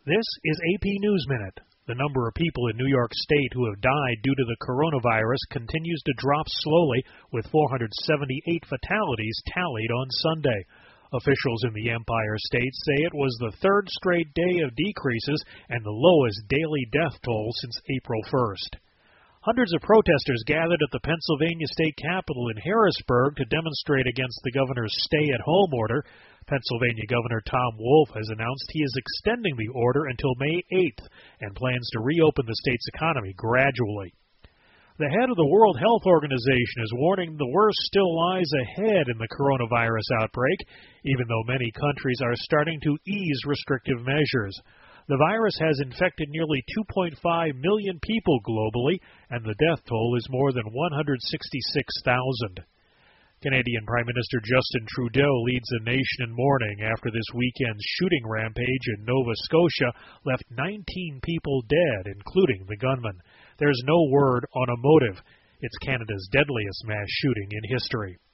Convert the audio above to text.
This is AP News Minute. The number of people in New York State who have died due to the coronavirus continues to drop slowly, with 478 fatalities tallied on Sunday. Officials in the Empire State say it was the third straight day of decreases and the lowest daily death toll since April 1st. Hundreds of protesters gathered at the Pennsylvania state capitol in Harrisburg to demonstrate against the governor's stay-at-home order. Pennsylvania Governor Tom Wolf has announced he is extending the order until May 8th and plans to reopen the state's economy gradually. The head of the World Health Organization is warning the worst still lies ahead in the coronavirus outbreak, even though many countries are starting to ease restrictive measures. The virus has infected nearly 2.5 million people globally, and the death toll is more than 166,000. Canadian Prime Minister Justin Trudeau leads the nation in mourning after this weekend's shooting rampage in Nova Scotia left 19 people dead, including the gunman. There's no word on a motive. It's Canada's deadliest mass shooting in history.